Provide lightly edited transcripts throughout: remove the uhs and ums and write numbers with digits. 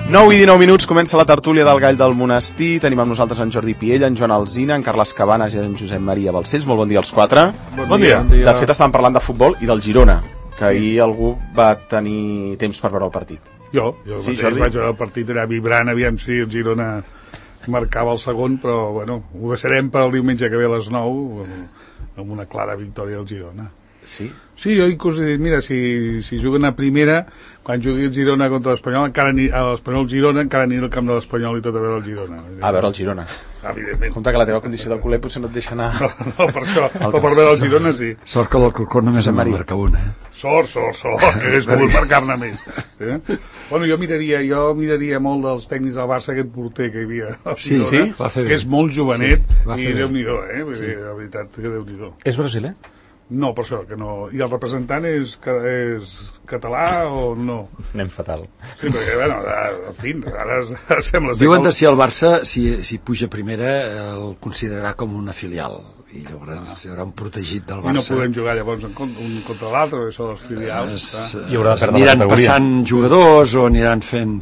9 i 19 minuts, comença la tertúlia del Gall del Monestir. Tenim amb nosaltres en Jordi Piella, en Joan Alsina, en Carles Cabanes i en Josep Maria Balcells. Molt bon dia als quatre. Bon dia. De fet, estàvem parlant de futbol i del Girona, que ahir algú va tenir temps per veure el partit. Jo Sí, vaig veure el partit allà vibrant, aviam si el Girona marcava el segon, però bueno, ho deixarem per el diumenge que ve a les 9 amb una clara victòria del Girona. Sí? Sí, jo inclús he dit, mira, si juguen a primera, quan jugui el Girona contra l'Espanyol, l'Espanyol Girona, encara anirà al camp de l'Espanyol i tot a veure el Girona. A veure el Girona. Evidentment. Compte que la teva condició de culer potser no et deixa anar. No, per això, però per veure el Girona sí. Sort que l'Alcorcón només en marca una, Sort, que hagués pogut marcar-ne més. Bueno, jo miraria molt dels tècnics del Barça, aquest porter que hi havia al Girona, que és molt jovenet, i Déu-n'hi-do, la veritat, que Déu-n'hi-do. És brasiler? No, per això, que no. I el representant és català o no? Anem fatal. Sí, perquè, bueno, en fi, ara sembla ser... Diuen que si el Barça, si puja primera, el considerarà com una filial. I llavors hi haurà un protegit del Barça. I no podem jugar llavors un contra l'altre, això dels filials. I haurà de perdre aniran la categoria. passant jugadors o aniran fent,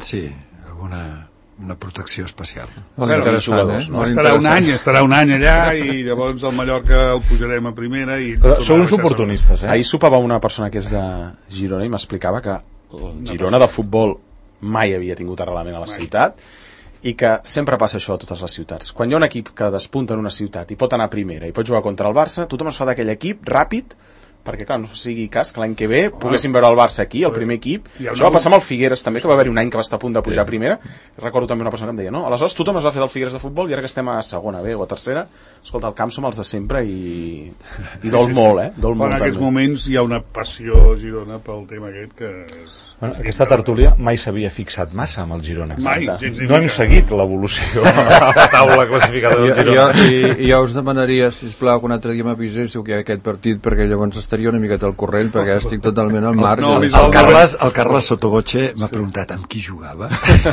una protecció especial. Estarà un any allà i llavors el Mallorca el pujarem a primera i... Però sou uns oportunistes, Ahir sopava una persona que és de Girona i m'explicava que el Girona de futbol mai havia tingut arrelament a la ciutat i que sempre passa això a totes les ciutats. Quan hi ha un equip que despunta en una ciutat i pot anar a primera i pot jugar contra el Barça, tothom es fa d'aquell equip ràpid perquè, clar, no sigui cas que l'any que ve poguéssim veure el Barça aquí, el primer equip. Això va passar amb el Figueres també, que va haver un any que va estar a punt de pujar a primera. Recordo també una persona que em deia, no? Aleshores tothom es va fer del Figueres de futbol i ara que estem a segona B o a tercera, escolta, al camp som els de sempre i dol molt, Dol molt. En aquests moments hi ha una passió a Girona pel tema aquest que és... Bueno, aquesta tertúlia mai s'havia fixat massa amb el Girona. Mai, no hem seguit l'evolució a la taula classificadora del Girona. Jo us demanaria, sisplau, que un altre dia m'aviséssiu que hi ha aquest partit, perquè llavors estaria una miqueta al corrent, perquè estic totalment al marge. El Carles Sotoboche m'ha preguntat amb qui jugava.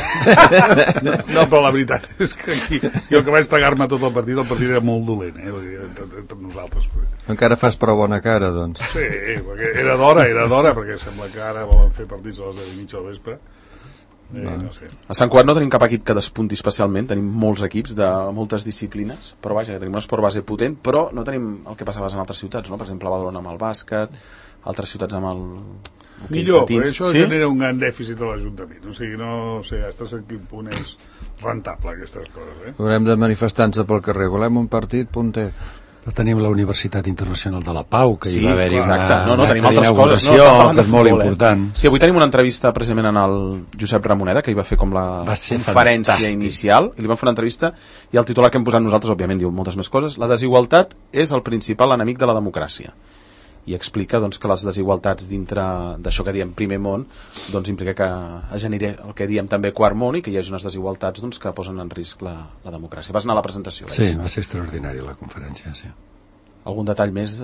No, però la veritat és que aquí, jo que vaig tragar-me tot el partit era molt dolent, entre nosaltres. Encara fas prou bona cara, doncs. Sí, perquè era d'hora, perquè sembla que ara volen fer partits a les 10:30 del vespre. No sé. A Sant Cugat no tenim cap equip que despunti especialment, tenim molts equips de moltes disciplines, però vaja, tenim un esport base potent, però no tenim el que passava en altres ciutats, no? Per exemple, a Badalona amb el bàsquet, altres ciutats amb el... Millor, però això genera un gran dèficit a l'Ajuntament, o sigui, no sé, hasta en quin punt és rentable aquestes coses, Haurem de manifestar-nos pel carrer, volem un partit punter. Però tenim la Universitat Internacional de la Pau, que hi va haver-hi tenim altres coses, que és molt important. Sí, avui tenim una entrevista precisament en el Josep Ramoneda, que hi va fer com la conferència inicial, i li vam fer una entrevista, i el titular que hem posat nosaltres, òbviament, diu moltes més coses. La desigualtat és el principal enemic de la democràcia. I explica doncs, que les desigualtats dintre d'això que diem primer món doncs, implica que es generi el que diem també quart món i que hi hagi unes desigualtats doncs, que posen en risc la democràcia. Vas anar a la presentació? Sí, va ser extraordinària la conferència, sí. Algun detall més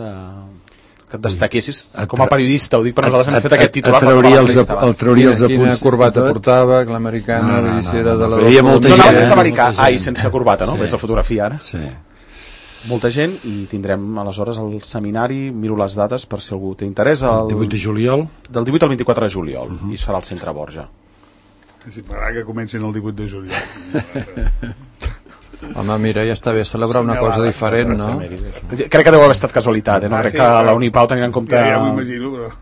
que et destaquessis com a periodista? Ho dic per nosaltres hem fet aquest titular. El trauria els apunts. Quina corbata portava, que l'americana era de la... Veia molta gent. No, sense americà, sense corbata, no? Veig la fotografia ara. Sí. Molta gent, i tindrem aleshores el seminari, miro les dates per si algú té interès, el 18 de juliol, del 18 al 24 de juliol, i serà al Centre Borja. Sí, m'agrada que comencin el 18 de juliol. Home, mira, ja està bé celebrar una cosa diferent, no? Crec que deu haver estat casualitat, no crec que la Unipau tenint en compte... Ja m'ho imagino, però...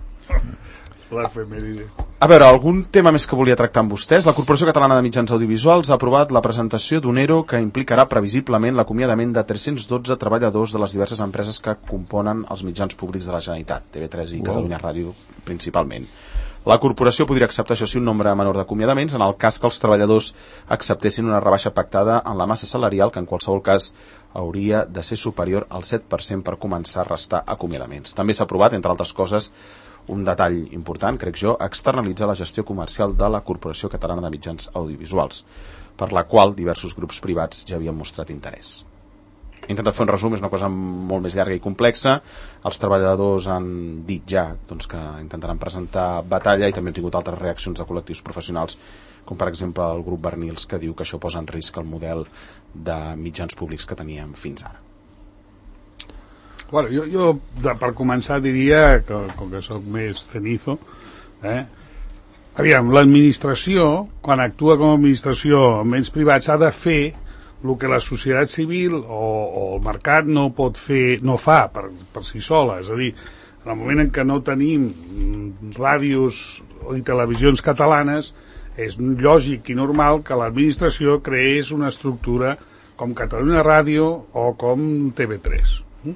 l'efemèride. A veure, algun tema més que volia tractar amb vostès? La Corporació Catalana de Mitjans Audiovisuals ha aprovat la presentació d'un ERO que implicarà previsiblement l'acomiadament de 312 treballadors de les diverses empreses que componen els mitjans públics de la Generalitat, TV3 i Catalunya Ràdio principalment. La corporació podria acceptar, això sí, un nombre menor d'acomiadaments en el cas que els treballadors acceptessin una rebaixa pactada en la massa salarial, que en qualsevol cas hauria de ser superior al 7% per començar a restar acomiadaments. També s'ha aprovat, entre altres coses, un detall important, crec jo, externalitzar la gestió comercial de la Corporació Catalana de Mitjans Audiovisuals, per la qual diversos grups privats ja havien mostrat interès. He intentat fer un resum, és una cosa molt més llarga i complexa. Els treballadors han dit ja doncs, que intentaran presentar batalla i també han tingut altres reaccions de col·lectius professionals, com per exemple el grup Bernils, que diu que això posa en risc el model de mitjans públics que teníem fins ara. Bueno, jo per començar diria que, com que soc més cenizo, Aviam, l'administració, quan actua com a administració amb béns privats, ha de fer el que la societat civil o el mercat no pot fer, no fa per si sola. És a dir, en el moment en què no tenim ràdios i televisions catalanes, és lògic i normal que l'administració creés una estructura com Catalunya Ràdio o com TV3.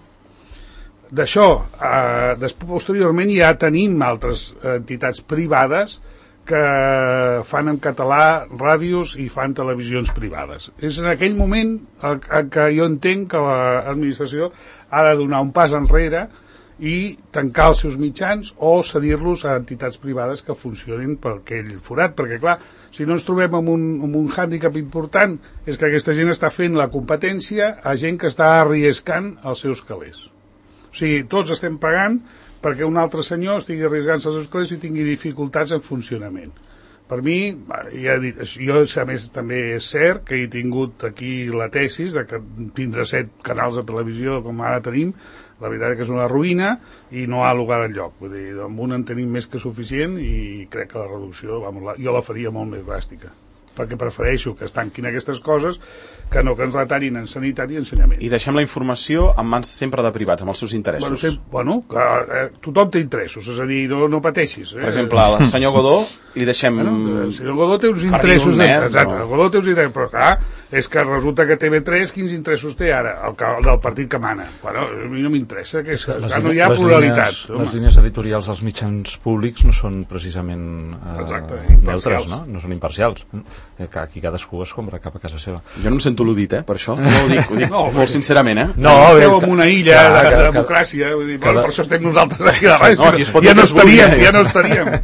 D'això, posteriorment ja tenim altres entitats privades que fan en català ràdios i fan televisions privades. És en aquell moment que jo entenc que l'administració ha de donar un pas enrere i tancar els seus mitjans o cedir-los a entitats privades que funcionin per aquell forat, perquè clar, si no ens trobem amb un hàndicap important és que aquesta gent està fent la competència a gent que està arriscant els seus calés. O sigui, tots estem pagant perquè un altre senyor estigui arriscant-se els seus calés i tingui dificultats en funcionament. Per mi, ja he dit, jo a més també és cert que he tingut aquí la tesis de que tindre 7 canals de televisió com ara tenim, la veritat és que és una ruïna i no ha lugar enlloc. Vull dir, amb un en tenim més que suficient i crec que la reducció, jo la faria molt més dràstica, perquè prefereixo que es tanquin aquestes coses que no que ens retallin en sanitat i ensenyament. I deixem la informació en mans sempre de privats, amb els seus interessos. Tothom té interessos, és a dir, no pateixis. Per exemple, al senyor Godó li deixem... El senyor Godó té uns interessos... Exacte, el Godó té uns interessos, però clar, és que resulta que TV3 quins interessos té ara? El del partit que mana. Bueno, a mi no m'interessa, que no hi ha pluralitat. Les línies editorials dels mitjans públics no són precisament neutres, no? No són imparcials. Aquí cadascú es compra cap a casa seva. Jo no em sento al·ludit, per això. No ho dic molt sincerament, No, esteu en una illa de democràcia, vull dir, per això estem nosaltres aquí a la ràdio. Ja no estaríem.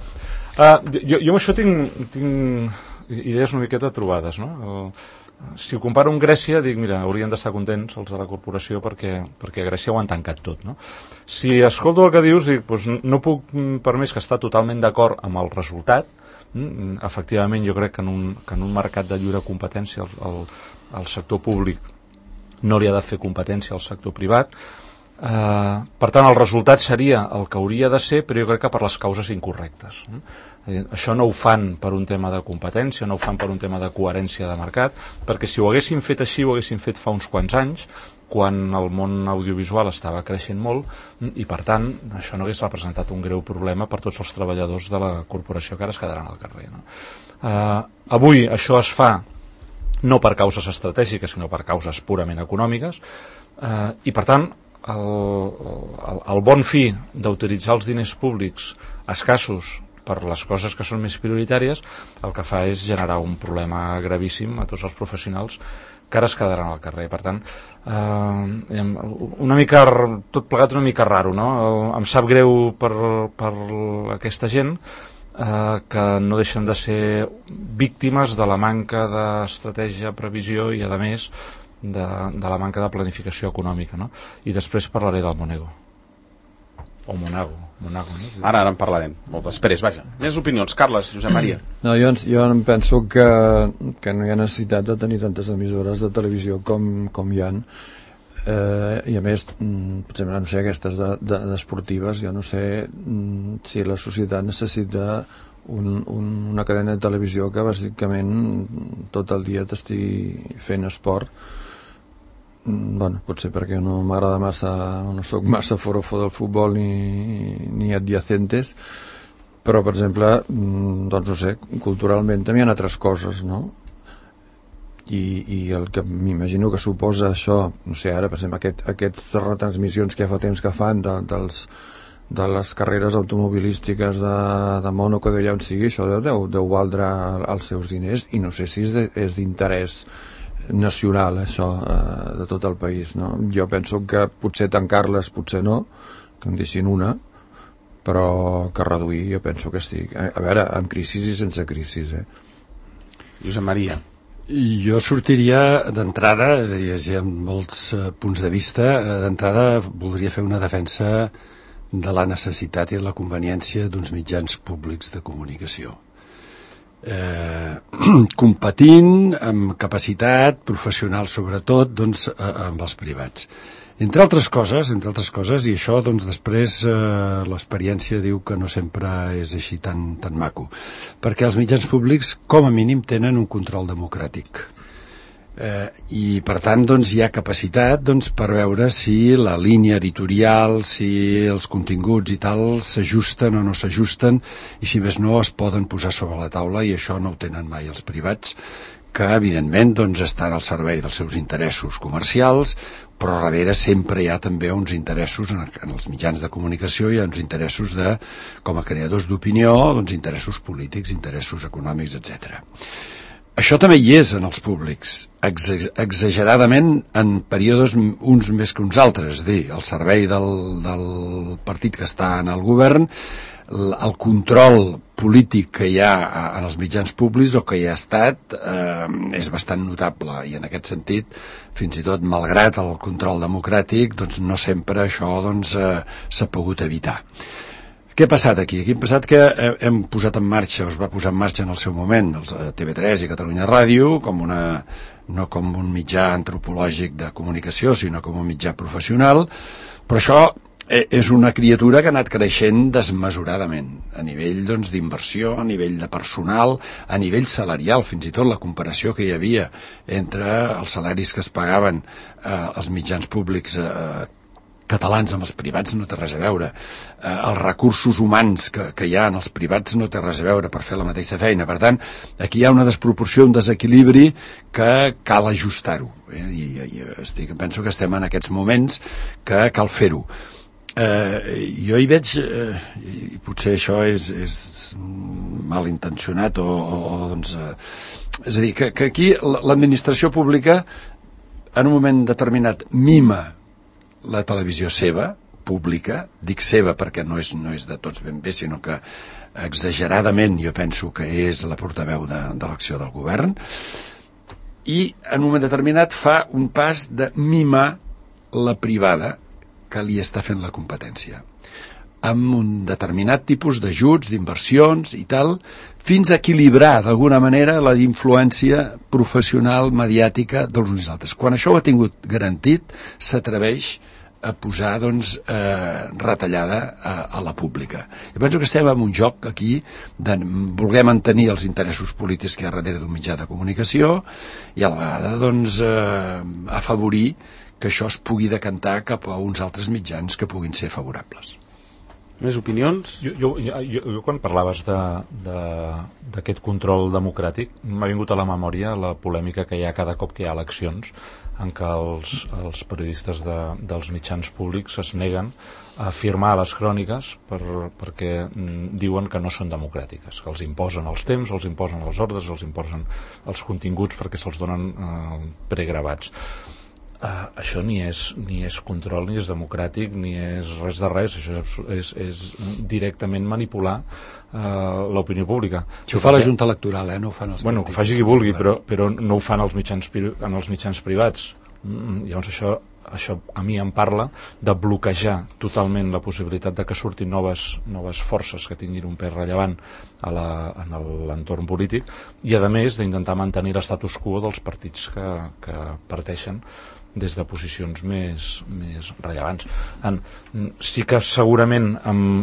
Jo amb això tinc idees una miqueta trobades, no? Si ho comparo amb Grècia, dic, mira, haurien d'estar contents els de la corporació perquè a Grècia ho han tancat tot, no? Si escolto el que dius, dic, doncs no puc, per més que estar totalment d'acord amb el resultat. Efectivament, jo crec que en un mercat de lliure competència el sector públic no li ha de fer competència al sector privat. Per tant, el resultat seria el que hauria de ser, però jo crec que per les causes incorrectes. Això no ho fan per un tema de competència, no ho fan per un tema de coherència de mercat, perquè si ho haguessin fet així, ho haguessin fet fa uns quants anys, quan el món audiovisual estava creixent molt i, per tant, això no hagués representat un greu problema per tots els treballadors de la corporació que ara es quedaran al carrer, no? Avui això es fa no per causes estratègiques, sinó per causes purament econòmiques, i, per tant, el bon fi d'utilitzar els diners públics escassos per les coses que són més prioritàries, el que fa és generar un problema gravíssim a tots els professionals que ara es quedaran al carrer. Per tant, una mica, tot plegat una mica raro, no? Em sap greu per aquesta gent que no deixen de ser víctimes de la manca d'estratègia, previsió i, a més, de la manca de planificació econòmica, no? I després parlaré del Monego. O Monago, no? Ara en parlarem, molt després, vaja. Més opinions, Carles, Josep Maria. No, jo em penso que no hi ha necessitat de tenir tantes emissores de televisió com hi ha. I a més, potser no sé, aquestes d'esportives, jo no sé si la societat necessita una cadena de televisió que bàsicament tot el dia t'estigui fent esport. Bueno, potser perquè no m'agrada massa, no soc massa forofo del futbol ni adyacentes, però per exemple, doncs no sé, culturalment també hi ha altres coses, no? I el que m'imagino que suposa això, no sé, ara per exemple aquestes retransmissions que ja fa temps que fan de les carreres automobilístiques de Mónaco, d'allà on sigui, això deu valdre els seus diners, i no sé si és d'interès nacional, això, de tot el país, no? Jo penso que potser tancar-les, potser no, que en deixin una, però que reduir, jo penso que estic, a veure, amb crisi i sense crisi, Josep Maria. Jo sortiria d'entrada, hi ha molts punts de vista, d'entrada voldria fer una defensa de la necessitat i de la conveniència d'uns mitjans públics de comunicació. Competint amb capacitat professional, sobretot, doncs, amb els privats. Entre altres coses, i això doncs després l'experiència diu que no sempre és així tan maco, perquè els mitjans públics com a mínim tenen un control democràtic. I per tant doncs, hi ha capacitat per veure si la línia editorial, si els continguts i tal s'ajusten o no s'ajusten, i si més no es poden posar sobre la taula, i això no ho tenen mai els privats, que evidentment doncs, estan al servei dels seus interessos comercials, però darrere sempre hi ha també uns interessos en els mitjans de comunicació, hi ha uns interessos com a creadors d'opinió, doncs interessos polítics, interessos econòmics, etc. Això també hi és en els públics, exageradament en períodes uns més que uns altres, és a dir, al servei del partit que està en el govern, el control polític que hi ha en els mitjans públics o que hi ha estat és bastant notable, i en aquest sentit, fins i tot malgrat el control democràtic, doncs no sempre això s'ha pogut evitar. Què ha passat aquí? Aquí ha passat que hem posat en marxa, es va posar en marxa en el seu moment, els TV3 i Catalunya Ràdio, no com un mitjà antropològic de comunicació, sinó com un mitjà professional, però això és una criatura que ha anat creixent desmesuradament, a nivell d'inversió, a nivell de personal, a nivell salarial, fins i tot la comparació que hi havia entre els salaris que es pagaven als mitjans públics catalans amb els privats no té res a veure. Els recursos humans que hi ha en els privats no té res a veure per fer la mateixa feina. Per tant, aquí hi ha una desproporció, un desequilibri que cal ajustar-ho. I penso que estem en aquests moments que cal fer-ho. Jo hi veig, i potser això és malintencionat és a dir, que aquí l'administració pública en un moment determinat mima la televisió seva, pública, dic seva perquè no és de tots ben bé, sinó que exageradament jo penso que és la portaveu de l'acció del govern, i en un moment determinat fa un pas de mimar la privada que li està fent la competència, amb un determinat tipus d'ajuts, d'inversions i tal, fins a equilibrar d'alguna manera la influència professional, mediàtica dels uns i altres. Quan això ho ha tingut garantit, s'atreveix a posar retallada a la pública. Jo penso que estem en un joc aquí de voler mantenir els interessos polítics que hi ha darrere d'un mitjà de comunicació i a la vegada afavorir que això es pugui decantar cap a uns altres mitjans que puguin ser favorables. Més opinions? Jo quan parlaves d'aquest control democràtic, m'ha vingut a la memòria la polèmica que hi ha cada cop que hi ha eleccions, en què els periodistes dels mitjans públics es neguen a firmar les cròniques perquè diuen que no són democràtiques, que els imposen els temps, els imposen les ordres, els imposen els continguts perquè se'ls donen pregravats. Això ni és control, ni és democràtic, ni és res de res. Això és directament manipular l'opinió pública. Això ho fa la Junta Electoral, no ho fan els partits. Bueno, que faci qui vulgui, però no ho fan en els mitjans privats. Llavors això a mi em parla de bloquejar totalment la possibilitat de que surtin noves forces que tinguin un pes rellevant en l'entorn polític, i a més d'intentar mantenir l'estatus quo dels partits que parteixen des de posicions més rellevants. Sí que segurament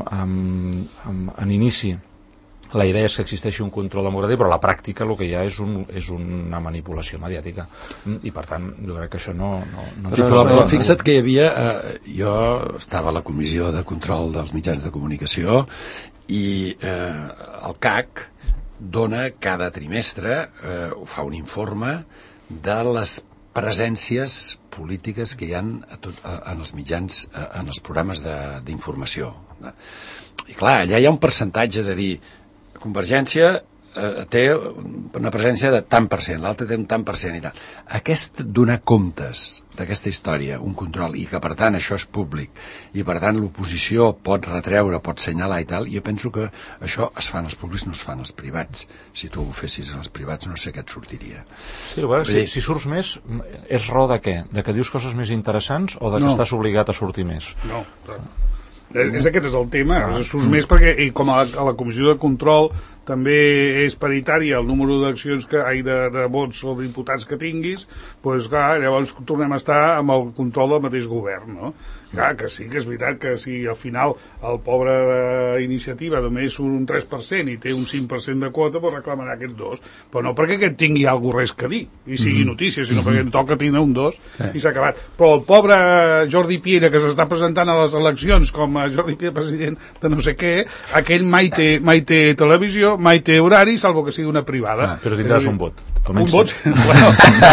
en inici la idea és que existeixi un control democràtic, però a la pràctica el que hi ha és una manipulació mediàtica, i per tant jo crec que això no però fixa't que hi havia jo estava a la comissió de control dels mitjans de comunicació i el CAC dona cada trimestre fa un informe de les presències polítiques que hi ha en els mitjans, en els programes d'informació. I clar, allà hi ha un percentatge de dir Convergència té una presència de tant per cent, l'altre té un tant per cent i tal. Aquest donar comptes d'aquesta història, un control, i que per tant això és públic, i per tant l'oposició pot retreure, pot senyalar i tal, jo penso que això es fa en els públics, no es fa en els privats. Si tu ho fessis en els privats no sé què et sortiria. Sí, si surts més, és raó de què? De que dius coses més interessants o de que estàs obligat a sortir més? No, clar. Aquest és el tema, surts més perquè, i com a la comissió de control també és paritària el número d'accions de vots o diputats que tinguis, doncs clar, llavors tornem a estar amb el control del mateix govern, no? Clar, que sí que és veritat que si al final el pobre d'iniciativa només surt un 3% i té un 5% de quota, doncs reclamarà aquests 2, però no perquè aquest tingui alguna res que dir i sigui notícia, sinó perquè em toca tindre un 2 i s'ha acabat. Però el pobre Jordi Piera, que s'està presentant a les eleccions com a Jordi Piera president de no sé què, aquell mai té televisió, mai té horari, salvo que sigui una privada. Però tindràs un vot. Un vot? Bueno,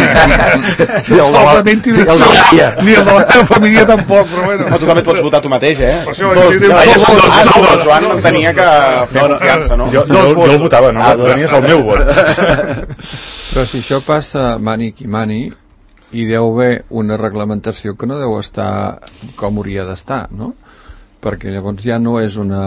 ni el de la família tampoc, però bueno. Tu també et pots votar tu mateix, Per això el Joan no tenia que fer confiança, no? Jo el votava, no? Tenies el meu vot. Però si això passa mani qui mani, hi deu haver una reglamentació que no deu estar com hauria d'estar, no? Perquè llavors ja no és una...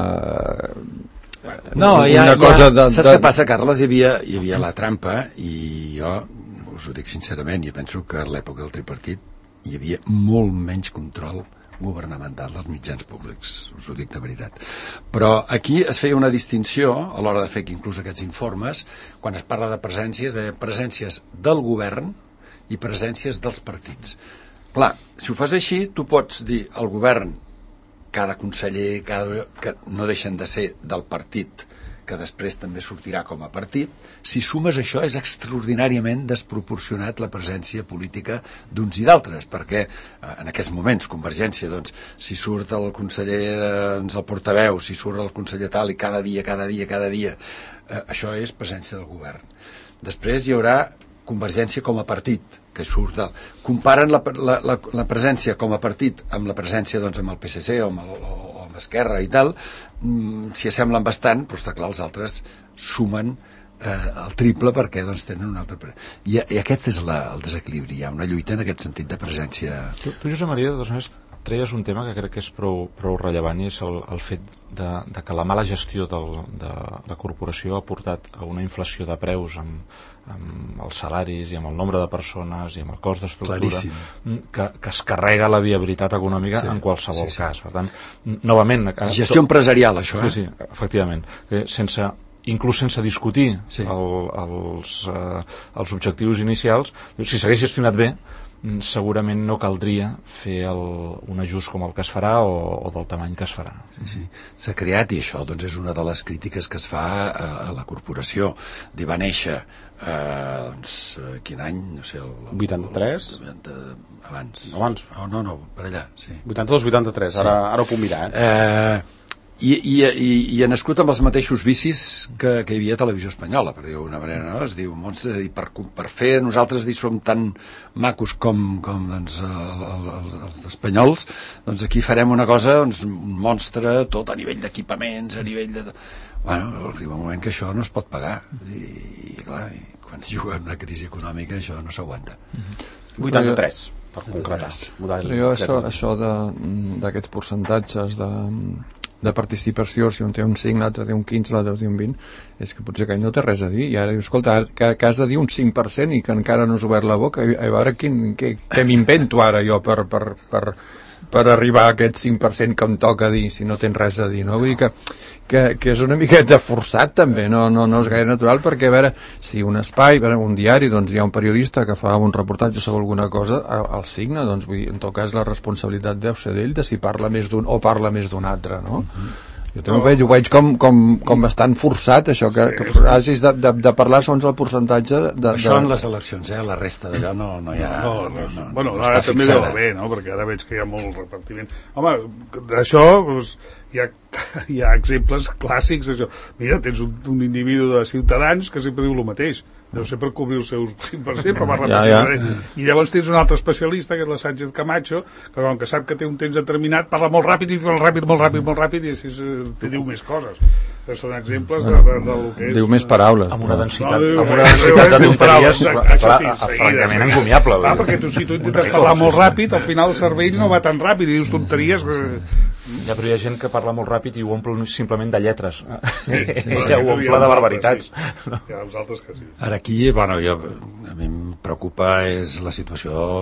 Saps què passa, Carles? Hi havia la trampa i jo us ho dic sincerament, jo penso que a l'època del tripartit hi havia molt menys control governamental dels mitjans públics, us ho dic de veritat. Però aquí es feia una distinció a l'hora de fer inclús aquests informes, quan es parla de presències del govern i presències dels partits. Clar, si ho fas així, tu pots dir al govern, cada conseller, que no deixen de ser del partit, que després també sortirà com a partit. Si sumes això, és extraordinàriament desproporcionat la presència política d'uns i d'altres, perquè en aquests moments, Convergència, doncs, si surt el conseller, doncs, el portaveu, si surt el conseller tal, i cada dia, això és presència del govern. Després hi haurà Convergència com a partit, que surt del... Comparen la presència com a partit amb la presència, doncs, amb el PSC o amb Esquerra i tal, s'hi assemblen bastant, però està clar, els altres sumen el triple perquè, doncs, tenen un altre... I aquest és el desequilibri, hi ha una lluita en aquest sentit de presència. Tu Josep Maria, de totes maneres, treies un tema que crec que és prou rellevant, i és el fet de que la mala gestió de la corporació ha portat a una inflació de preus amb els salaris i amb el nombre de persones i amb el cost d'estructura que es carrega la viabilitat econòmica en qualsevol cas. Per tant, novament... Gestió empresarial, això, eh? Sí, efectivament. Inclús sense discutir els objectius inicials, si s'hagués gestionat bé, segurament no caldria fer un ajust com el que es farà o del tamany que es farà. S'ha creat, i això doncs, és una de les crítiques que es fa a la corporació. Va néixer quin any? No sé, 83? Abans. No, per allà, sí. 82-83, ara ho puc mirar, I ha nascut amb els mateixos vicis que hi havia a Televisió Espanyola, per dir-ho d'una manera, no? Es diu, per fer nosaltres som tan macos com doncs, els espanyols, doncs aquí farem una cosa, doncs, un monstre, tot a nivell d'equipaments, a nivell de... Bueno, arriba un moment que això no es pot pagar, i clar, quan es juga en una crisi econòmica això no s'aguanta. 83, per concretar. Jo això d'aquests percentatges de participació, si un té un 5, l'altre té un 15, l'altre té un 20, és que potser que no té res a dir, i ara diu, escolta, que has de dir un 5% i que encara no has obert la boca, a veure què m'invento ara jo per arribar a aquest 5% que em toca dir, si no tens res a dir, no? Vull dir que és una miqueta forçat també, no és gaire natural, perquè a veure, si un espai, un diari, doncs hi ha un periodista que fa un reportatge sobre alguna cosa, el signa, doncs vull dir, en tot cas la responsabilitat deu ser d'ell de si parla més d'un o parla més d'un altre, no? Jo també ho veig com bastant forçat, això, que hagis de parlar segons el percentatge Això en les eleccions, la resta d'allò no hi ha... Bueno, ara també deu haver, no? Perquè ara veig que hi ha molt repartiment. Home, d'això hi ha exemples clàssics d'això. Mira, tens un individu de Ciutadans que sempre diu el mateix. Deu ser per cobrir els seus 5%, però va repetir. I llavors tens un altre especialista, que és la Sánchez Camacho, que com que sap que té un temps determinat, parla molt ràpid, molt ràpid, i així te diu més coses. Són exemples del que és... Diu més paraules. Amb una densitat de tonteries francament encomiable. Perquè si tu intentes parlar molt ràpid, al final el cervell no va tan ràpid, i dius tonteries... Ja, però hi ha gent que parla molt ràpid i ho omple simplement de lletres. Ja ho omple de barbaritats. Hi ha els altres que sí. Ara aquí, a mi em preocupa és la situació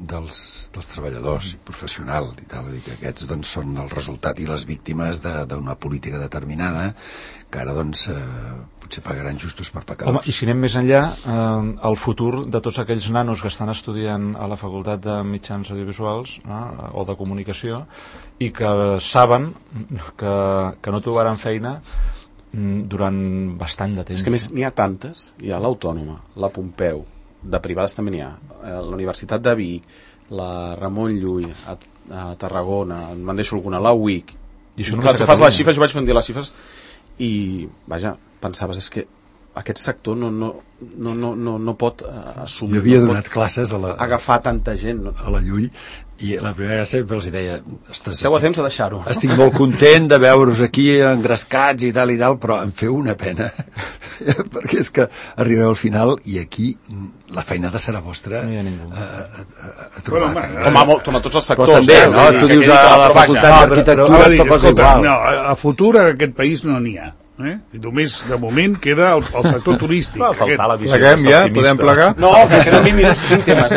dels treballadors professional i tal, vull dir que aquests doncs, són el resultat i les víctimes d'una política determinada que ara doncs potser pagaran justos per pecadors. Home, i si anem més enllà, el futur de tots aquells nanos que estan estudiant a la Facultat de Mitjans Audiovisuals o de Comunicació i que saben que no trobaran feina durant bastant de temps. És que més n'hi ha tantes, hi ha l'Autònoma, la Pompeu, de privades també n'hi ha, la Universitat de Vic, la Ramon Llull, a Tarragona, me'n deixo alguna, la UIC. I clar, tu fas les xifres, jo vaig dir les xifres i, vaja, pensaves, és que aquest sector no pot assumir... Jo havia donat classes agafar tanta gent. A la Llull, i la primera vegada sempre els deia... Esteu a temps de deixar-ho. Estic molt content de veure-us aquí engrescats i tal, però em feu una pena, perquè és que arribareu al final i aquí la feinada serà vostra a trobar. Com a tots els sectors. Però també, no? Tu dius a la Facultat d'Arquitectura tot posa igual. No, a futur en aquest país no n'hi ha. I només de moment queda el sector turístic. Pleguem ja? Podem plegar? No, que queden 20 minuts, tinc temes.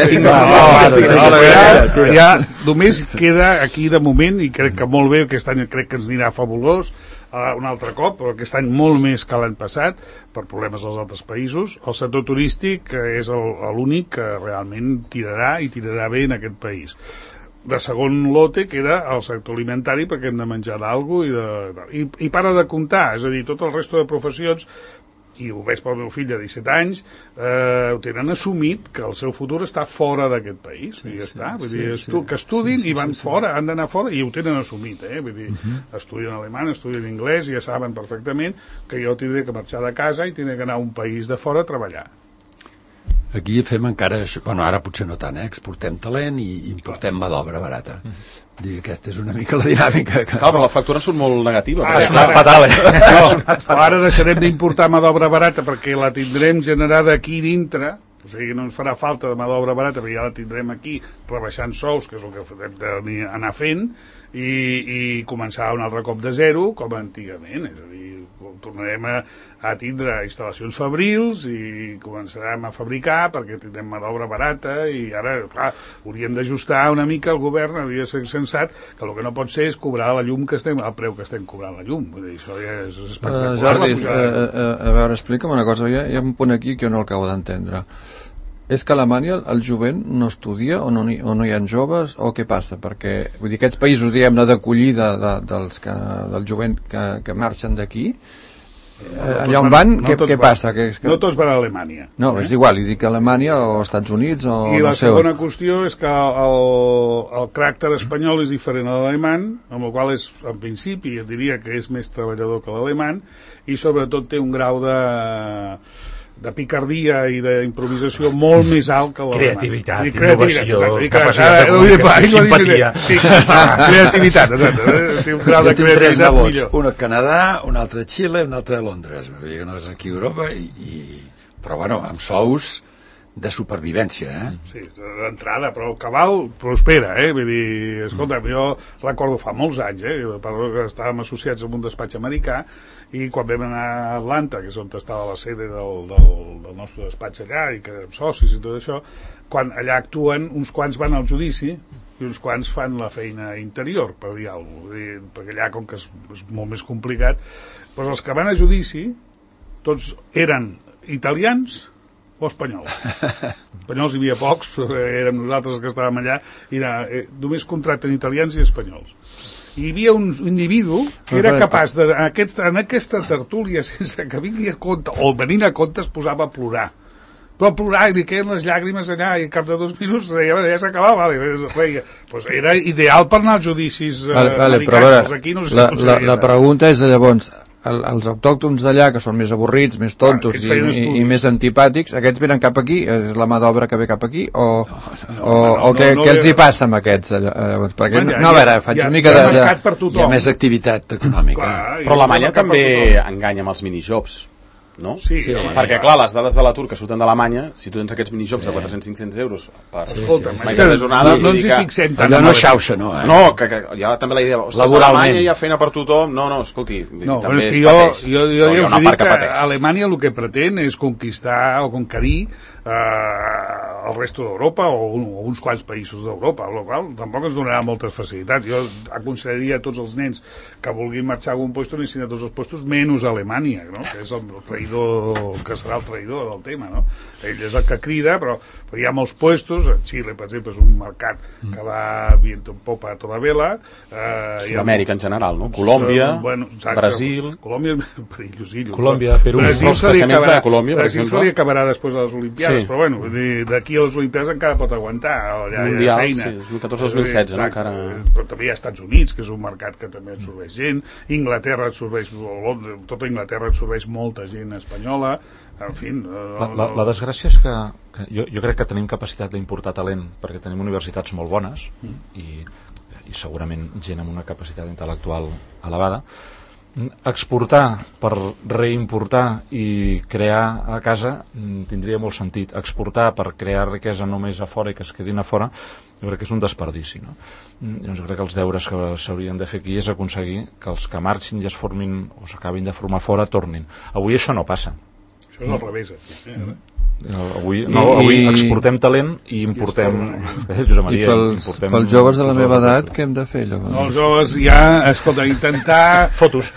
Ja només queda aquí de moment, i crec que molt bé, aquest any crec que ens anirà fabulós un altre cop, però aquest any molt més que l'any passat per problemes als altres països. El sector turístic és l'únic que realment tirarà i tirarà bé en aquest país. De segon lote queda el sector alimentari, perquè hem de menjar d'alguna i para de comptar, és a dir, tot el resto de professions, i ho veig pel meu fill de 17 anys, ho tenen assumit que el seu futur està fora d'aquest país, i ja està, vull dir, que estudin i van fora, han d'anar fora, i ho tenen assumit, vull dir, estudien alemany, estudien anglès, i ja saben perfectament que jo tindré que marxar de casa i tindré que anar a un país de fora a treballar. Aquí fem encara això, bueno, ara potser no tant, exportem talent i importem mà d'obra barata. Aquesta és una mica la dinàmica. Clar, però la factura surt molt negativa. És fatal, ara deixarem d'importar mà d'obra barata perquè la tindrem generada aquí dintre, o sigui, no ens farà falta de mà d'obra barata perquè ja la tindrem aquí rebaixant sous, que és el que hem d'anar fent, i començar un altre cop de zero, com antigament, és a dir, tornarem a tindre instal·lacions fabrils i començarem a fabricar perquè tindrem mà d'obra barata, i ara, clar, hauríem d'ajustar una mica el govern, hauria de ser sensat que el que no pot ser és cobrar la llum el preu que estem cobrant la llum. Vull dir, això ja és espectacular. Jordi, a veure, explica'm una cosa, hi ha un punt aquí que jo no acabo d'entendre. És que a Alemanya el jovent no estudia o no hi ha joves, o què passa? Perquè, vull dir, aquests països, diguem-ne, d'acollida del jovent que marxen d'aquí, allà on van, què passa? No tots van a Alemanya. No, és igual, dic a Alemanya o als Estats Units o I la segona qüestió és que el caràcter espanyol és diferent a l'alemany, amb el qual és, en principi, jo diria que és més treballador que l'alemany, i sobretot té un grau de picardia i d'improvisació molt més alt que l'alemany. Creativitat, innovació, capacitat de comunicació, simpatia. Sí, creativitat, exacte. Té un grau de creativitat millor. Un a Canadà, un altre a Xile, un altre a Londres. No és aquí a Europa, però bueno, amb sous de supervivència, Sí, d'entrada, però el cabal prospera, Vull dir, escolta, jo recordo fa molts anys, però que estàvem associats amb un despatx americà, i quan vam anar a Atlanta, que és on estava la sede del nostre despatx allà, i que érem socis i tot això, quan allà actuen, uns quants van al judici i uns quants fan la feina interior, per dir alguna cosa, perquè allà, com que és molt més complicat, doncs els que van a judici tots eren italians o espanyols. Espanyols hi havia pocs, érem nosaltres que estàvem allà, i només contracten italians i espanyols. I hi havia un individu que era capaç en aquesta tertúlia, sense que vingui a compte, o venint a compte, es posava a plorar. Però plorar, i li queden les llàgrimes allà, i al cap de 2 minuts deia, ja s'acabava, pues era ideal per anar als judicis americans. Aquí no sé la pregunta és, llavors, els autòctons d'allà, que són més avorrits, més tontos i més antipàtics, aquests venen cap aquí? És la mà d'obra que ve cap aquí? O què els hi passa amb aquests? Perquè, no, a veure, faig una mica de... Hi ha més activitat econòmica. Però l'Alemanya també enganya amb els minijobs. no? Sí, perquè clar, les dades de l'atur que surten d'Alemanya, si tu tens aquests minijocs de 400-500 euros per meitat de jornada, no ens hi fixem allò no xauxa, no? No, que hi ha també la idea, ostres, a Alemanya hi ha feina per tothom, no, escolti, també es pateix, jo us dic que Alemanya el que pretén és conquistar o conquerir el resto d'Europa o uns quants països d'Europa, el qual tampoc ens donarà moltes facilitats. Jo aconsellaria a tots els nens que vulguin marxar a algun lloc anessin a tots els llocs menys a Alemanya, no? Que és el traïdor, que serà el traïdor del tema, no? Ell és el que crida, però hi ha molts llocs. Xile, per exemple, és un mercat que va viento en popa a tota vela. Sud-amèrica en general, no? Colòmbia, Brasil... Colòmbia és perillosíllo. Colòmbia, Perú... Brasil se li acabarà després de les Olimpiades, però bueno, d'aquí a les Olimpiades encara pot aguantar Mundial, sí, 2014-2016, no? Encara... Però també hi ha Estats Units, que és un mercat que també absorbeix gent, Inglaterra absorbeix, tota Inglaterra absorbeix molta gent espanyola, en fi... La desgràcia és que jo crec que tenim capacitat d'importar talent, perquè tenim universitats molt bones i segurament gent amb una capacitat intel·lectual elevada. Exportar per reimportar i crear a casa tindria molt sentit. Exportar per crear riquesa només a fora i que es quedin a fora, jo crec que és un desperdici, no? Llavors crec que els deures que s'haurien de fer aquí és aconseguir que els que marxin i es formin o s'acabin de formar fora tornin. Avui això no passa. Això és al revés. Avui exportem talent i importem... Josep Maria, I pels joves de la meva edat, què hem de fer, llavors? Els joves ja, escolta, intentar... Fotos.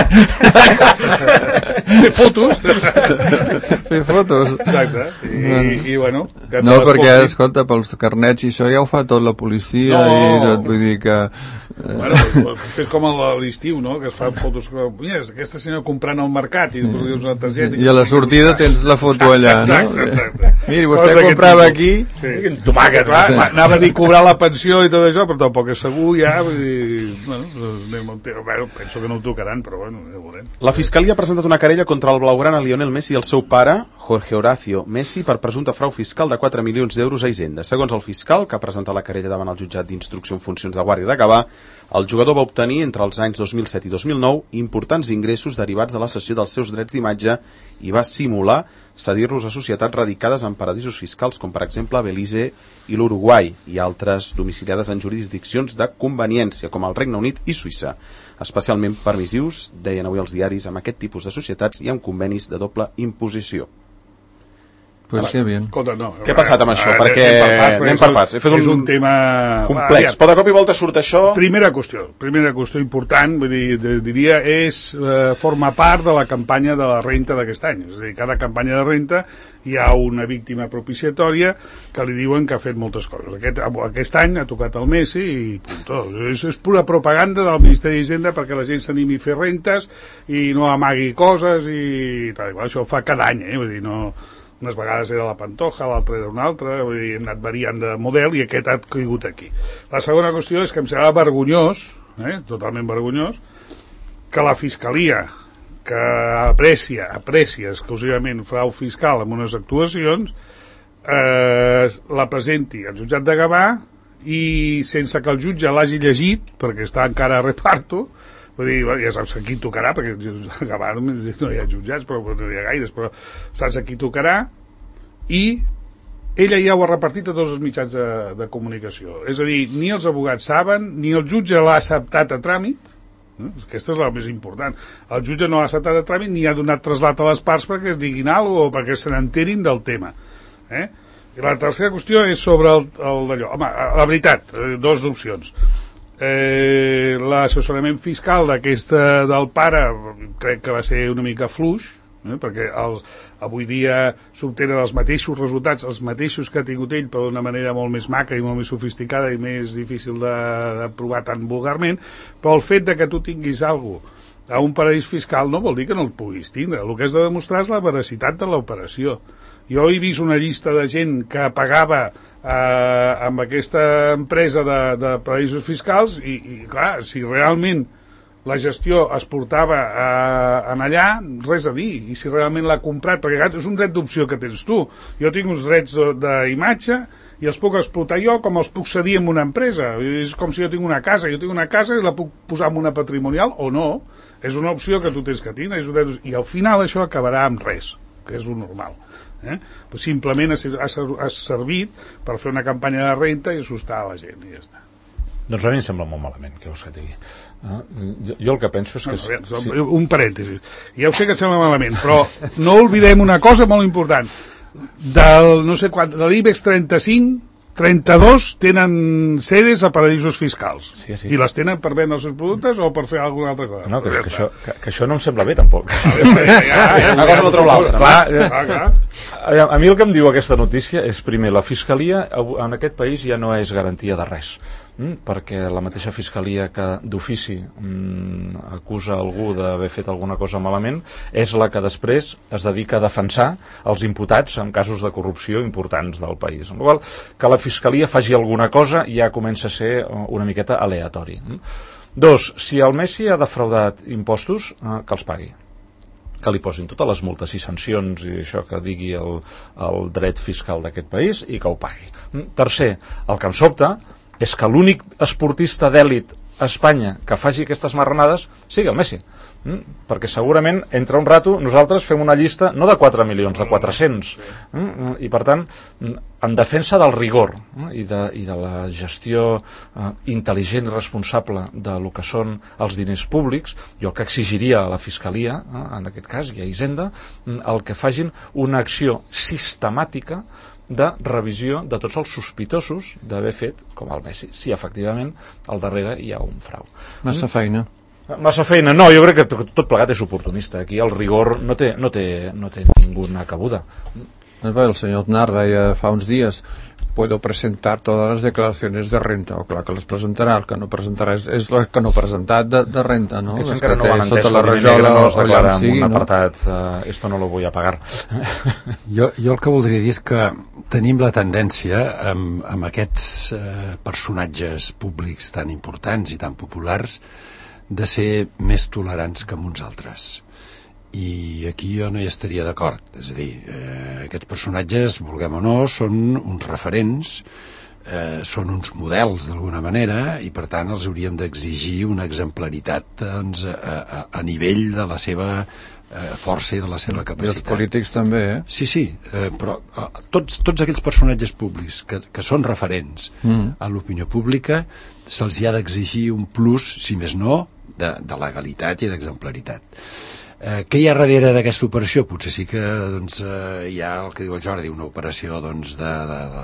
Fer fotos. Fer fotos. Exacte. I bueno... No, perquè, escolta, pels carnets i això ja ho fa tot la policia i vull dir que... Bueno, fes com a l'estiu, no? Que es fan fotos... Mira, aquesta senyora comprant al mercat i dius una targeta... I a la sortida tens la foto allà, no? Exacte. Miri, vostè comprava aquí... Tomàquet, clar, anava a dir cobrar la pensió i tot això, però tampoc és segur ja, vull dir... Bueno, penso que no ho tocaran, però bueno, ja ho veurem. La Fiscalia ha presentat una querella contra el blaugrana Lionel Messi i el seu pare, Jorge Horacio Messi, per presumpte frau fiscal de 4 milions d'euros a Hisenda. Segons el fiscal, que ha presentat la querella davant el jutjat d'instrucció en funcions de Guàrdia de Gavà, el jugador va obtenir entre els anys 2007 i 2009 importants ingressos derivats de la cessió dels seus drets d'imatge i va simular cedir-los a societats radicades en paradisos fiscals com per exemple Belize i l'Uruguai i altres domiciliades en jurisdiccions de conveniència com el Regne Unit i Suïssa. Especialment permissius, deien avui els diaris, amb aquest tipus de societats i amb convenis de doble imposició. Pues sí, bien. Escolta, no, què ha passat amb això? Perquè anem per parts. He fet un tema complex. Però de cop i volta surt això... Primera qüestió important, vull dir, diria, és formar part de la campanya de la renta d'aquest any. És a dir, cada campanya de renta hi ha una víctima propiciatòria que li diuen que ha fet moltes coses. Aquest any ha tocat el Messi i puntó. És pura propaganda del Ministeri d'Hisenda perquè la gent s'animi a fer rentes i no amagui coses i tal. Això ho fa cada any, vull dir, no... Unes vegades era la Pantoja, l'altra era una altra, vull dir, hem anat variant de model i aquest ha caigut aquí. La segona qüestió és que em sembla vergonyós, totalment vergonyós, que la Fiscalia, que aprecia exclusivament frau fiscal en unes actuacions, la presenti al jutjat de Gavà i sense que el jutge l'hagi llegit, perquè està encara a reparto, vull dir, ja saps a qui tocarà, perquè a Gavà no hi ha jutjats, però no hi ha gaires, però saps a qui tocarà, i ella ja ho ha repartit a tots els mitjans de comunicació. És a dir, ni els abogats saben, ni el jutge l'ha acceptat a tràmit, aquesta és la més important. El jutge no l'ha acceptat a tràmit ni ha donat traslat a les parts perquè es diguin alguna cosa o perquè se n'enterin del tema. I la tercera qüestió és sobre el d'allò. Home, la veritat, dues opcions. L'assessorament fiscal del pare crec que va ser una mica fluix, perquè avui dia s'obtenen els mateixos resultats, els mateixos que ha tingut ell, però d'una manera molt més maca i molt més sofisticada i més difícil de provar tan vulgarment, però el fet de que tu tinguis alguna cosa a un paradís fiscal no vol dir que no el puguis tindre. El que has de demostrar és la veracitat de l'operació. Jo he vist una llista de gent que pagava amb aquesta empresa de paradisos fiscals i clar, si realment la gestió es portava en allà, res a dir. I si realment l'ha comprat, perquè és un dret d'opció que tens tu. Jo tinc uns drets d'imatge i els puc explotar jo com els puc cedir en una empresa. És com si jo tinc una casa. Jo tinc una casa i la puc posar en una patrimonial o no. És una opció que tu tens que tindre. I al final això acabarà amb res, que és lo normal. Pues simplement ha servit per fer una campanya de renta i assustar a la gent i ja està. Doncs a mi em sembla molt malament, que us que digui. Jo el que penso és que... Un parèntesi. Ja ho sé que et sembla malament, però no oblidem una cosa molt important. No sé quant, de l'IBEX 35, 32 tenen sedes a paradisos fiscals. Sí. I les tenen per vendre els seus productes o per fer alguna altra cosa? No, que això no em sembla bé, tampoc. Una cosa no treu l'altra. A mi el que em diu aquesta notícia és, primer, la Fiscalia en aquest país ja no és garantia de res. Perquè la mateixa Fiscalia que d'ofici acusa algú d'haver fet alguna cosa malament és la que després es dedica a defensar els imputats en casos de corrupció importants del país. En qual que la Fiscalia faci alguna cosa ja comença a ser una miqueta aleatori. 2. Si el Messi ha defraudat impostos, que els pagui, que li posin totes les multes i sancions i això que digui el dret fiscal d'aquest país i que ho pagui. Tercer, el que em sobta és que l'únic esportista d'èlit a Espanya que faci aquestes marranades sigui el Messi. Perquè segurament entre un rato nosaltres fem una llista no de 4 milions, de 400. I per tant, en defensa del rigor i de la gestió intel·ligent i responsable de lo que són els diners públics, jo que exigiria a la Fiscalia, en aquest cas, i a Hisenda, el que facin una acció sistemàtica de revisió de tots els sospitosos d'haver fet, com el Messi, si efectivament al darrere hi ha un frau. Massa feina. No, jo crec que tot plegat és oportunista. Aquí el rigor no té ninguna cabuda. El senyor Aznar deia fa uns dies: puedo presentar todas las declaraciones de renta. O clar que les presentarà, el que no presentarà és el que no ha presentat de renta, no? Aquests encara no ho han entès, la rajola no es declara en un apartat esto no lo voy a pagar. Jo el que voldria dir és que tenim la tendència amb aquests personatges públics tan importants i tan populars de ser més tolerants que amb uns altres. I aquí jo no hi estaria d'acord. És a dir, aquests personatges, vulguem o no, són uns referents, són uns models d'alguna manera, i per tant els hauríem d'exigir una exemplaritat doncs, a nivell de la seva força i de la seva capacitat. I els polítics també, Sí, però tots aquells personatges públics que són referents a l'opinió pública se'ls hi ha d'exigir un plus, si més no, de legalitat i d'exemplaritat. Què hi ha darrere d'aquesta operació? Potser sí que doncs, hi ha el que diu el Jordi, una operació doncs, de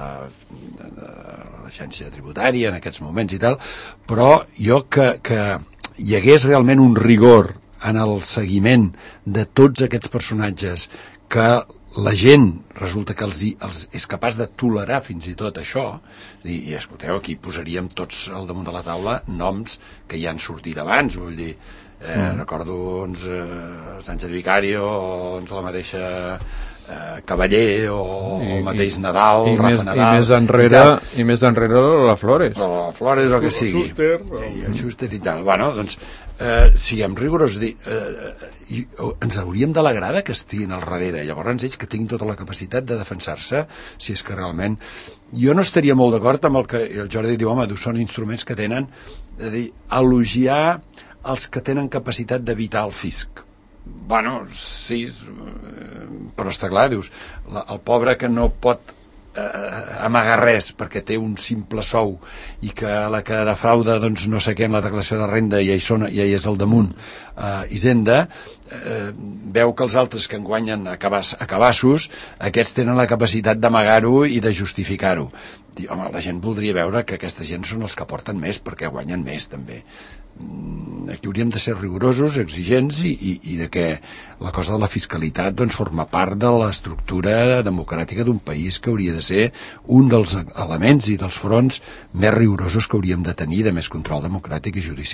l'agència tributària en aquests moments i tal, però jo que hi hagués realment un rigor en el seguiment de tots aquests personatges, que la gent resulta que els és capaç de tolerar fins i tot això, i escolteu, aquí posaríem tots al damunt de la taula noms que ja han sortit abans, vull dir, recordo Sánchez Vicario o la mateixa Cavaller o el mateix Nadal, Rafa Nadal i més enrere la Flores o que sigui i el Schuster i tal. Bueno, doncs siguem rigorosos, ens hauríem d'alegrar que estiguin al darrere, llavors ells que tinguin tota la capacitat de defensar-se, si és que realment jo no estaria molt d'acord amb el que el Jordi diu, home, són instruments que tenen de dir, elogiar els que tenen capacitat d'evitar el fisc. Bueno, sí, però està clar, dius, el pobre que no pot amagar res perquè té un simple sou i que la que defrauda doncs no sé què en la declaració de renda i ja hi és al damunt Hisenda, veu que els altres que en guanyen a cabassos, aquests tenen la capacitat d'amagar-ho i de justificar-ho. Home, la gent voldria veure que aquesta gent són els que aporten més perquè guanyen més també. Aquí hauríem de ser rigorosos, exigents i de que la cosa de la fiscalitat doncs, forma part de l'estructura democràtica d'un país que hauria de ser un dels elements i dels fronts més rigorosos que hauríem de tenir de més control democràtic i judicial.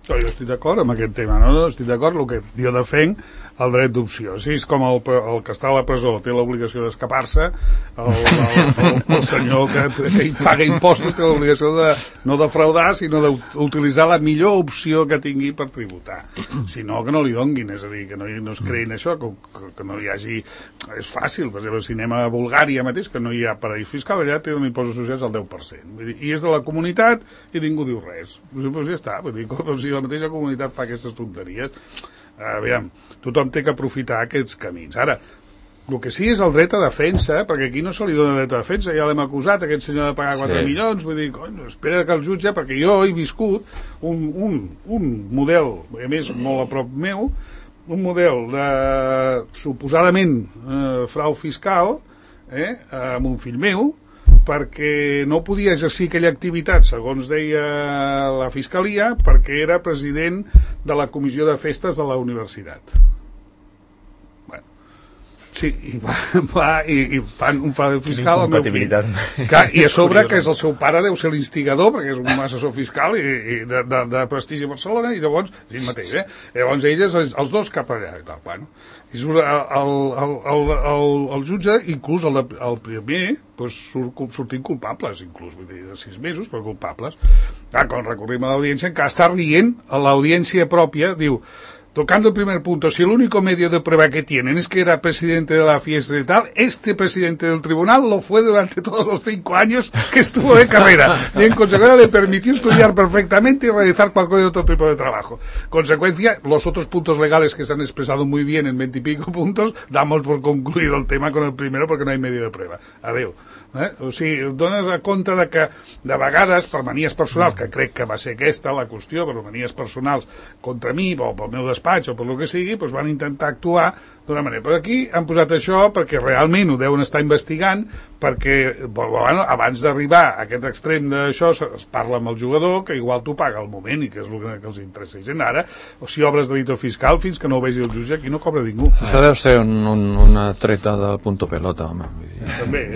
Jo estic d'acord amb aquest tema, no? Estic d'acord, el que jo defenc el dret d'opció. Si és com el que està a la presó té l'obligació d'escapar-se, el senyor que paga impostos té l'obligació de no defraudar, sinó d'utilitzar la millor opció que tingui per tributar. Si no, que no li donguin, és a dir, que no es creïn això, que no hi hagi... És fàcil, per exemple, si anem a Bulgària mateix, que no hi ha paraís fiscal, allà té un impost associat al 10%. Vull dir, i és de la comunitat i ningú diu res. Doncs ja està, vull dir, com si la mateixa comunitat fa aquestes tonteries. Aviam, tothom té que aprofitar aquests camins. Ara, el que sí és el dret a defensa, perquè aquí no se li dona dret a defensa, ja l'hem acusat, aquest senyor de pagar 4 milions, vull dir, espera que el jutge, perquè jo he viscut un model, a més molt a prop meu, un model de suposadament frau fiscal amb un fill meu, perquè no podia exercir aquella activitat, segons deia la Fiscalia, perquè era president de la comissió de festes de la universitat. Bueno, sí, i fan un frau fiscal al meu fill. I a sobre que és el seu pare, deu ser l'instigador, perquè és un assessor fiscal de prestigi a Barcelona, i llavors, ell mateix, llavors ells, els dos cap allà, i tal, bueno. El jutge, inclús el primer, doncs sortint culpables, inclús, vull dir, de 6 mesos, però culpables. Quan recorrim a l'audiència, encara està rient a l'audiència pròpia, diu, tocando el primer punto, si el único medio de prueba que tienen es que era presidente de la fiesta y tal, este presidente del tribunal lo fue durante todos los 5 años que estuvo de carrera y en consecuencia le permitió estudiar perfectamente y realizar cualquier otro tipo de trabajo. Consecuencia, los otros puntos legales que se han expresado muy bien en 20 y pico puntos, damos por concluido el tema con el primero porque no hay medio de prueba. Adeu. O sigui, dones a compte de que de vegades per manies personals, que crec que va ser aquesta la qüestió, per manies personals contra mi o pel meu despatx o per el que sigui, doncs van intentar actuar d'una manera. Però aquí han posat això perquè realment ho deuen estar investigant, perquè bueno, abans d'arribar a aquest extrem d'això es parla amb el jugador, que igual t'ho paga al moment i que és el que els interessa. I ara, o si obres delito fiscal fins que no ho vegi el jutge, aquí no cobra ningú. Això deu ser una treta del punto pelota, home. També.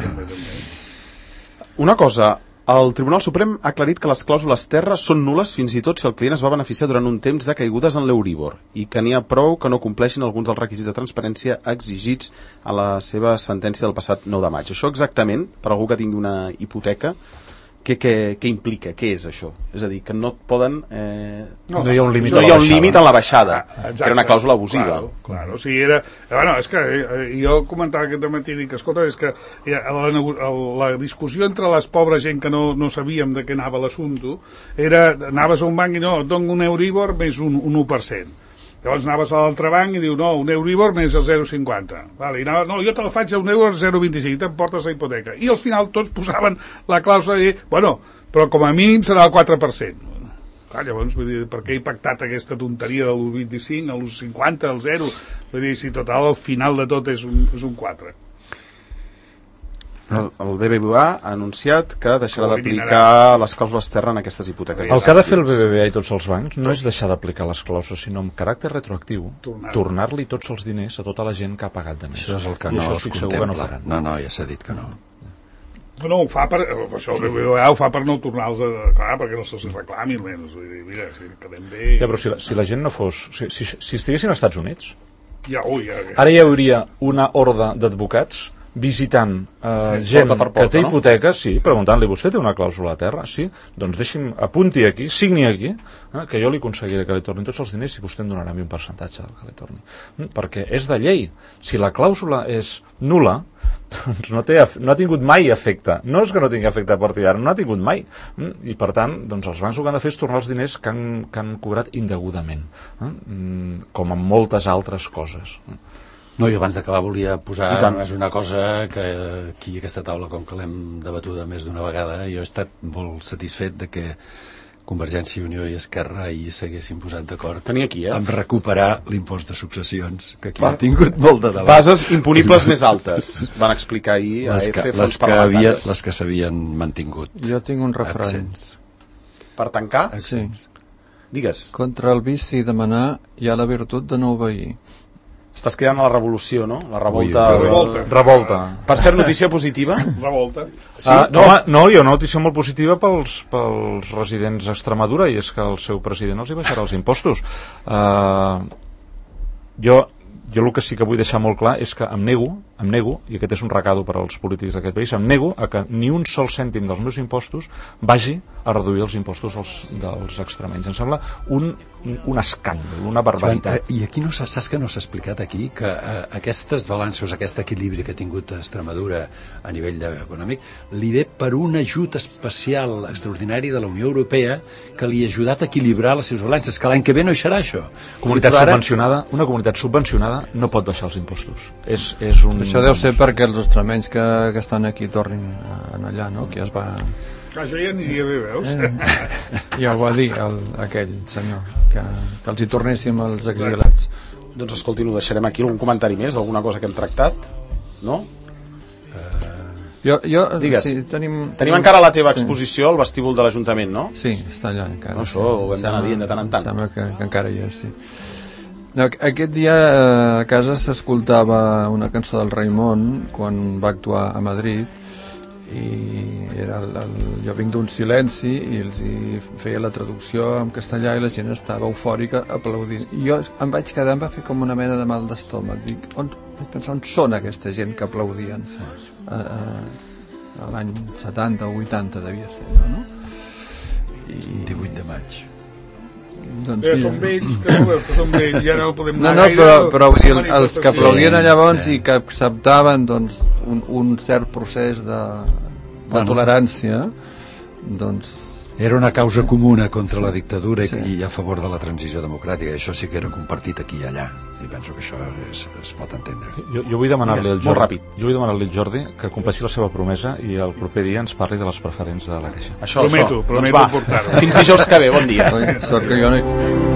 Una cosa, el Tribunal Suprem ha aclarit que les clàusules terra són nul·les fins i tot si el client es va beneficiar durant un temps de caigudes en l'Euríbor i que n'hi ha prou que no compleixin alguns dels requisits de transparència exigits a la seva sentència del passat 9 de maig. Això exactament, per algú que tingui una hipoteca, què implica? Què és això? És a dir, que no poden... No hi ha un límit en la baixada, que era una clàusula abusiva. Claro, o sigui, era... Bueno, és que jo comentava aquest matí, dic, escolta, és que la discussió entre les pobres gent que no sabíem de què anava l'assumpte era, anaves a un banc i no, et dono un Euribor més un 1%. Llavors anaves a l'altre banc i diu, no, un Euribor més el 0,50. Vale, i anava, no, jo te'l faig a un Euribor 0,25 i t'emportes la hipoteca. I al final tots posaven la clàusula de dir, bueno, però com a mínim serà el 4%. Clar, llavors, vull dir, per què he pactat aquesta tonteria de l'1,25, el 50, el 0? Vull dir, si total al final de tot és un 4. El BBVA ha anunciat que deixarà d'aplicar les clàusules terra en aquestes hipoteques. El que ha de fer el BBVA i tots els bancs no és deixar d'aplicar les clàusules, sinó amb caràcter retroactiu tornar-li tots els diners a tota la gent que ha pagat de més. Això és el que no es contempla. No, ja s'ha dit que no. No, ho fa per... Això el BBVA ho fa per no tornar-los a... Clar, perquè no se'ls reclami almenys. Vull dir, mira, si quedem bé... Ja, però si la gent no fos... Si estiguessin als Estats Units... Ara hi hauria una horda d'advocats visitant gent que té hipoteques, sí, preguntant-li, vostè té una clàusula a terra? Sí, doncs deixi'm, apunti aquí, signi aquí, que jo li aconseguiré que li tornin tots els diners i vostè em donarà a mi un percentatge del que li torni. Perquè és de llei. Si la clàusula és nul·la, doncs no ha tingut mai efecte. No és que no tingui efecte a partir d'ara, no ha tingut mai. I per tant, doncs els bancs el que han de fer és tornar els diners que han cobrat indegudament, com amb moltes altres coses. No, i abans d'acabar volia posar és una cosa que aquí a aquesta taula, com que l'hem debatuda més d'una vegada, jo he estat molt satisfet de que Convergència i Unió i Esquerra ahir s'haguessin posat d'acord en recuperar l'impost de successions, que aquí ha tingut molt de debat. Bases imponibles més altes, van explicar ahir a les que s'havien mantingut. Jo tinc un refrany. Per tancar? Sí. Digues. Contra el vici de manar hi ha la virtut de no obeir. Estàs cridant a la revolució, no? La revolta... Revolta. Per ser notícia positiva? Revolta. Sí? No, hi ha una notícia molt positiva pels residents a Extremadura, i és que el seu president els hi baixarà els impostos. Jo el que sí que vull deixar molt clar és que em nego, i aquest és un recado per als polítics d'aquest país, em nego a que ni un sol cèntim dels meus impostos vagi a reduir els impostos dels extremenys. Em sembla un escàndol, una barbaritat. I aquí saps que no s'ha explicat aquí que aquestes balances, aquest equilibri que ha tingut Extremadura a nivell econòmic li ve per un ajut especial extraordinari de la Unió Europea que li ha ajudat a equilibrar les seves balances, que l'any que ve no hi serà això. Una comunitat subvencionada no pot baixar els impostos. Això deu ser perquè els extremenys que estan aquí tornin a anar allà, no? Que es va... Això ja aniria bé, veus? Ja ho va dir aquell senyor, que els hi tornéssim els exiliats. Doncs escolti, ho deixarem aquí. Algun comentari més, alguna cosa que hem tractat? No? Digues, sí, tenim encara la teva exposició al vestíbul de l'Ajuntament, no? Sí, està allà encara. No, això ho hem d'anar dient de tant en tant. Sembla que encara hi és, sí. No, aquest dia a casa s'escoltava una cançó del Raimon quan va actuar a Madrid, i era jo vinc d'un silenci i els hi feia la traducció en castellà i la gent estava eufòrica aplaudint, i jo em vaig quedar, em va fer com una mena de mal d'estómac. Dic, on són aquesta gent que aplaudien l'any 70 o 80 devia ser, no? I 18 de maig. Doncs són vells, que no veus que són vells, ja no podem anar gaire. Però vull dir, els que aplaudien llavors i que acceptaven doncs, un cert procés de tolerància, doncs... Era una causa comuna contra la dictadura i a favor de la transició democràtica, i això sí que era compartit aquí i allà, i penso que això es pot entendre. Jo vull demanar-li al Jordi que compleixi la seva promesa i el proper dia ens parli de les preferents de la Caixa. Prometo portar-ho. Fins dijous que ve, bon dia. Sort que jo no